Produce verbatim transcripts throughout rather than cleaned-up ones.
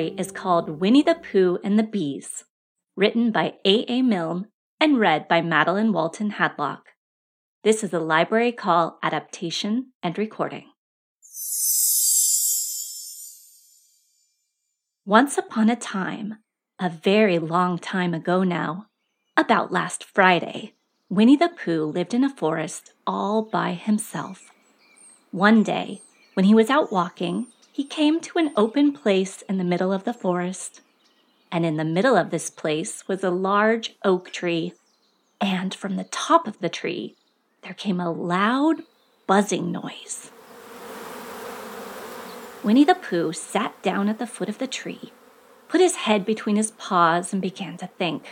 story is called Winnie the Pooh and the Bees, written by A A. Milne and read by Madeline Walton Hadlock. This is a Library Call adaptation and recording. Once upon a time, a very long time ago now, about last Friday, Winnie the Pooh lived in a forest all by himself. One day, when he was out walking, he came to an open place in the middle of the forest. And in the middle of this place was a large oak tree, and from the top of the tree, there came a loud buzzing noise. Winnie the Pooh sat down at the foot of the tree, put his head between his paws, and began to think.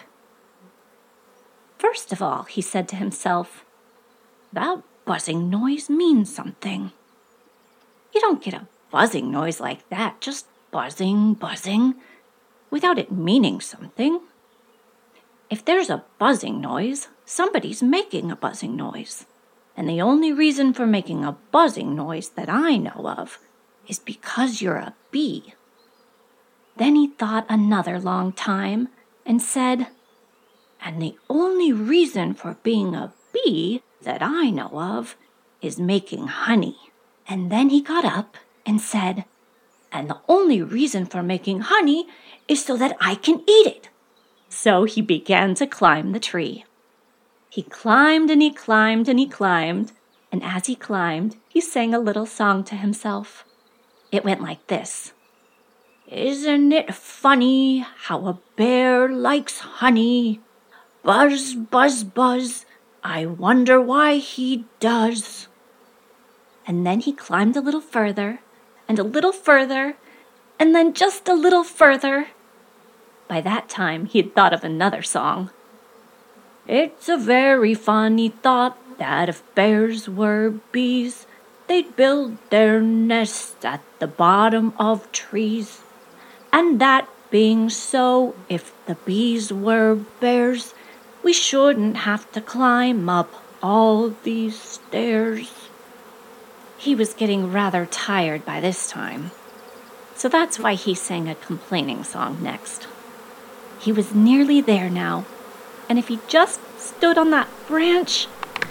First of all, he said to himself, that buzzing noise means something. You don't get a buzzing noise like that, just buzzing, buzzing, without it meaning something. If there's a buzzing noise, somebody's making a buzzing noise. And the only reason for making a buzzing noise that I know of is because you're a bee. Then he thought another long time and said, and the only reason for being a bee that I know of is making honey. And then he got up and said, and the only reason for making honey is so that I can eat it. So he began to climb the tree. He climbed and he climbed and he climbed, and as he climbed, he sang a little song to himself. It went like this. Isn't it funny how a bear likes honey? Buzz, buzz, buzz, I wonder why he does. And then he climbed a little further, and a little further, and then just a little further. By that time, he had thought of another song. It's a very funny thought that if bears were bees, they'd build their nests at the bottom of trees. And that being so, if the bees were bears, we shouldn't have to climb up all these stairs. He was getting rather tired by this time, so that's why he sang a complaining song next. He was nearly there now, and if he just stood on that branch...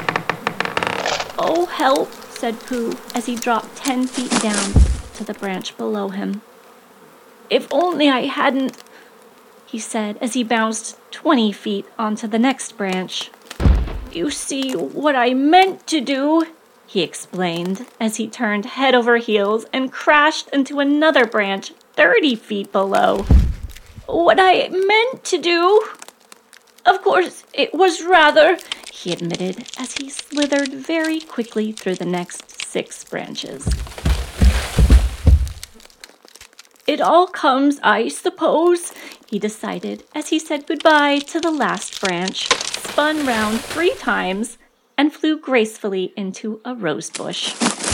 Oh, help, said Pooh as he dropped ten feet down to the branch below him. If only I hadn't, he said as he bounced twenty feet onto the next branch. You see, what I meant to do, he explained as he turned head over heels and crashed into another branch thirty feet below. What I meant to do? Of course, it was rather, he admitted as he slithered very quickly through the next six branches. It all comes, I suppose, he decided as he said goodbye to the last branch, spun round three times, and flew gracefully into a rose bush.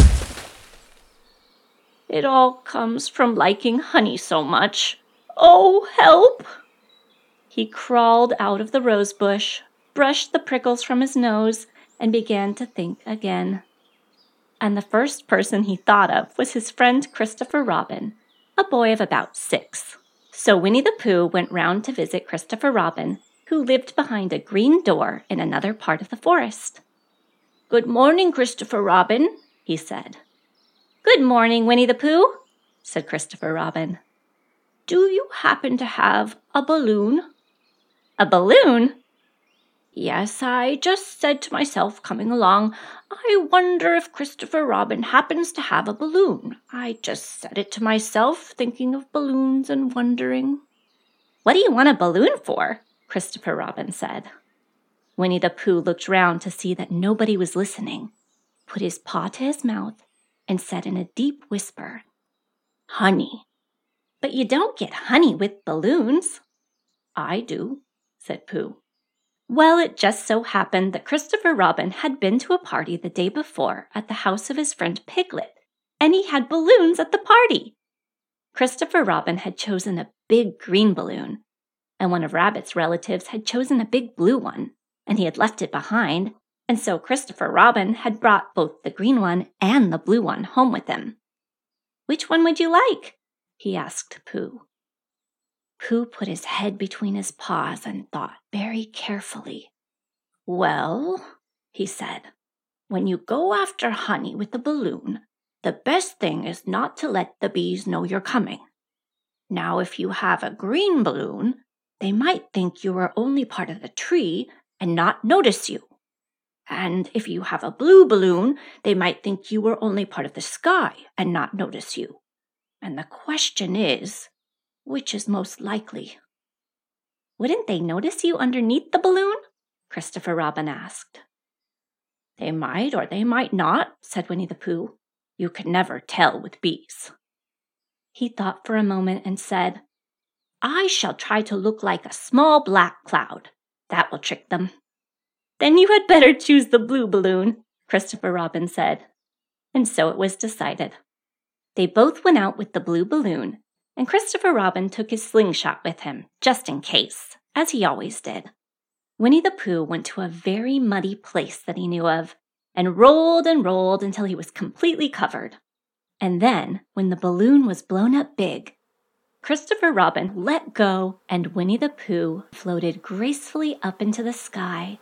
It all comes from liking honey so much. Oh, help! He crawled out of the rose bush, brushed the prickles from his nose, and began to think again. And the first person he thought of was his friend Christopher Robin, a boy of about six. So Winnie the Pooh went round to visit Christopher Robin, who lived behind a green door in another part of the forest. Good morning, Christopher Robin, he said. Good morning, Winnie the Pooh, said Christopher Robin. Do you happen to have a balloon? A balloon? Yes, I just said to myself coming along, I wonder if Christopher Robin happens to have a balloon. I just said it to myself, thinking of balloons and wondering. What do you want a balloon for? Christopher Robin said. Winnie the Pooh looked round to see that nobody was listening, put his paw to his mouth, and said in a deep whisper, Honey. But you don't get honey with balloons. I do, said Pooh. Well, it just so happened that Christopher Robin had been to a party the day before at the house of his friend Piglet, and he had balloons at the party. Christopher Robin had chosen a big green balloon, and one of Rabbit's relatives had chosen a big blue one, and he had left it behind, and so Christopher Robin had brought both the green one and the blue one home with him. Which one would you like? He asked Pooh. Pooh put his head between his paws and thought very carefully. "Well," he said, "when you go after honey with the balloon, the best thing is not to let the bees know you're coming. Now, if you have a green balloon, they might think you are only part of the tree and not notice you. And if you have a blue balloon, they might think you were only part of the sky and not notice you. And the question is, which is most likely?" "Wouldn't they notice you underneath the balloon?" Christopher Robin asked. "They might or they might not," said Winnie the Pooh. "You can never tell with bees." He thought for a moment and said, "I shall try to look like a small black cloud. That will trick them." "Then you had better choose the blue balloon," Christopher Robin said. And so it was decided. They both went out with the blue balloon, and Christopher Robin took his slingshot with him, just in case, as he always did. Winnie the Pooh went to a very muddy place that he knew of, and rolled and rolled until he was completely covered. And then, when the balloon was blown up big, Christopher Robin let go, and Winnie the Pooh floated gracefully up into the sky.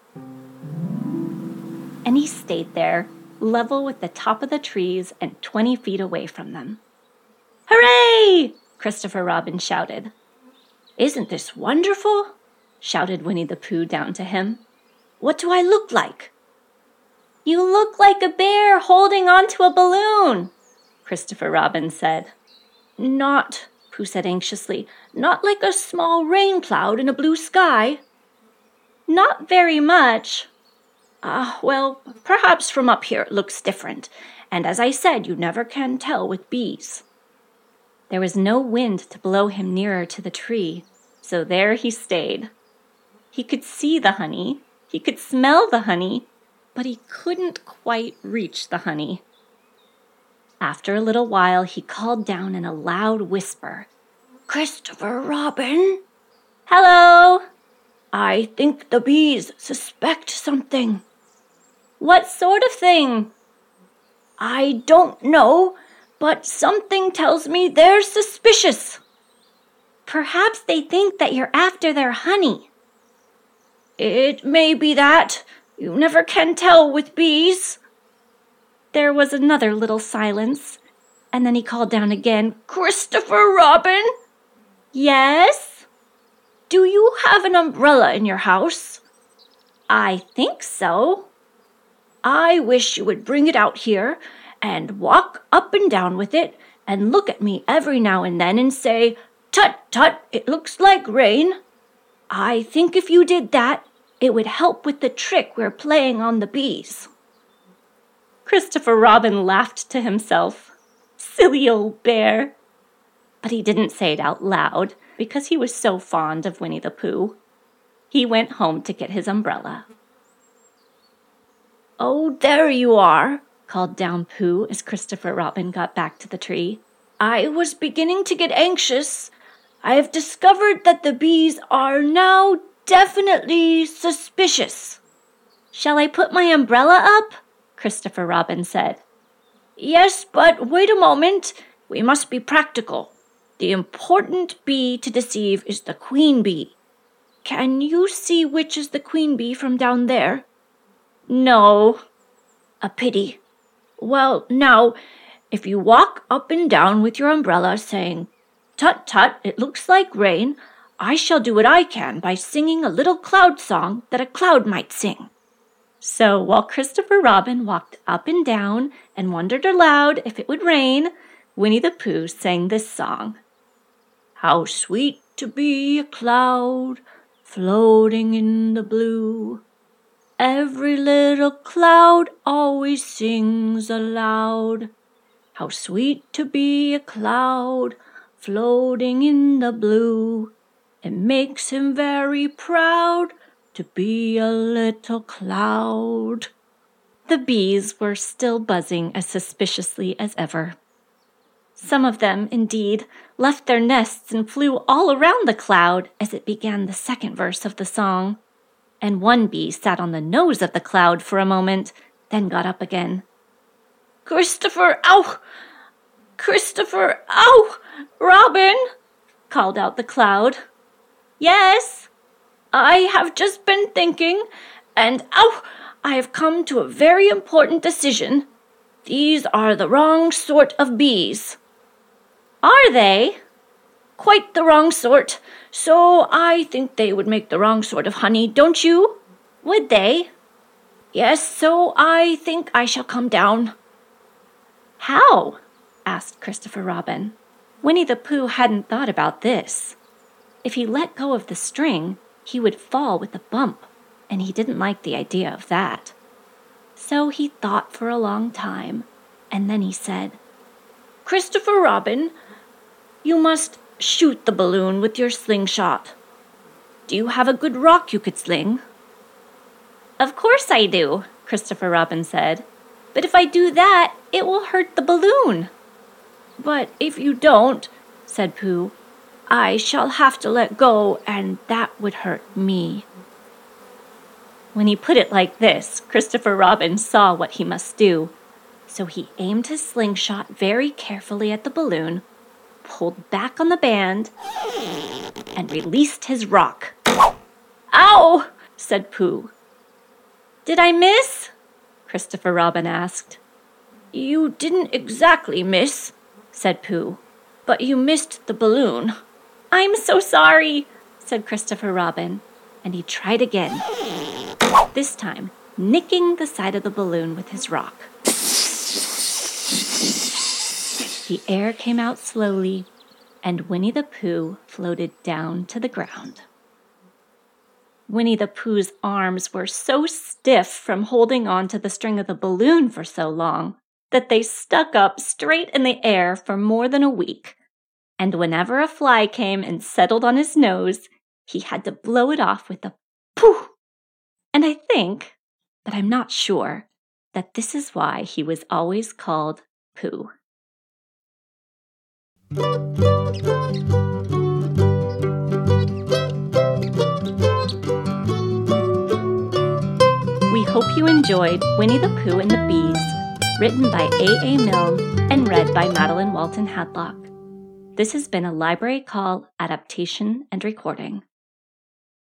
And he stayed there, level with the top of the trees and twenty feet away from them. "Hooray!" Christopher Robin shouted. "Isn't this wonderful?" shouted Winnie the Pooh down to him. "What do I look like?" "You look like a bear holding onto a balloon," Christopher Robin said. "Not," Pooh said anxiously, "not like a small rain cloud in a blue sky." "Not very much." Ah, uh, well, perhaps from up here it looks different, and as I said, you never can tell with bees." There was no wind to blow him nearer to the tree, so there he stayed. He could see the honey, he could smell the honey, but he couldn't quite reach the honey. After a little while, he called down in a loud whisper, "Christopher Robin?" "Hello!" "I think the bees suspect something." "What sort of thing?" "I don't know, but something tells me they're suspicious." "Perhaps they think that you're after their honey." "It may be that. You never can tell with bees." There was another little silence, and then he called down again, "Christopher Robin?" "Yes?" "Do you have an umbrella in your house?" "I think so." "I wish you would bring it out here and walk up and down with it and look at me every now and then and say, 'Tut, tut, it looks like rain.' I think if you did that, it would help with the trick we're playing on the bees." Christopher Robin laughed to himself. Silly old bear. But he didn't say it out loud because he was so fond of Winnie the Pooh. He went home to get his umbrella. "Oh, there you are," called down Pooh as Christopher Robin got back to the tree. "I was beginning to get anxious. I have discovered that the bees are now definitely suspicious." "Shall I put my umbrella up?" Christopher Robin said. "Yes, but wait a moment. We must be practical. The important bee to deceive is the queen bee. Can you see which is the queen bee from down there?" "No." "A pity. Well, now, if you walk up and down with your umbrella saying, 'Tut, tut, it looks like rain,' I shall do what I can by singing a little cloud song that a cloud might sing." So while Christopher Robin walked up and down and wondered aloud if it would rain, Winnie the Pooh sang this song. "How sweet to be a cloud floating in the blue. Every little cloud always sings aloud. How sweet to be a cloud floating in the blue. It makes him very proud to be a little cloud." The bees were still buzzing as suspiciously as ever. Some of them, indeed, left their nests and flew all around the cloud as it began the second verse of the song. And one bee sat on the nose of the cloud for a moment, then got up again. "Christopher, ow! Christopher, ow! Robin!" called out the cloud. Yes, I have just been thinking, and ow, I have come to a very important decision. These are the wrong sort of bees. Are they? Quite the wrong sort, so I think they would make the wrong sort of honey, don't you? Would they? Yes, so I think I shall come down. How? Asked Christopher Robin. Winnie the Pooh hadn't thought about this. If he let go of the string, he would fall with a bump, and he didn't like the idea of that. So he thought for a long time, and then he said, Christopher Robin, you must shoot the balloon with your slingshot. Do you have a good rock you could sling? Of course I do, Christopher Robin said. But if I do that, it will hurt the balloon. But if you don't, said Pooh, I shall have to let go, and that would hurt me. When he put it like this, Christopher Robin saw what he must do. So he aimed his slingshot very carefully at the balloon, pulled back on the band, and released his rock. Ow! Said Pooh. Did I miss? Christopher Robin asked. You didn't exactly miss, said Pooh, but you missed the balloon. I'm so sorry, said Christopher Robin, and he tried again, this time nicking the side of the balloon with his rock. The air came out slowly, and Winnie the Pooh floated down to the ground. Winnie the Pooh's arms were so stiff from holding on to the string of the balloon for so long that they stuck up straight in the air for more than a week. And whenever a fly came and settled on his nose, he had to blow it off with a pooh. And I think, but I'm not sure, that this is why he was always called Pooh. We hope you enjoyed Winnie the Pooh and the Bees, written by A A. Milne and read by Madeline Walton Hadlock. This has been a Library Call adaptation and recording.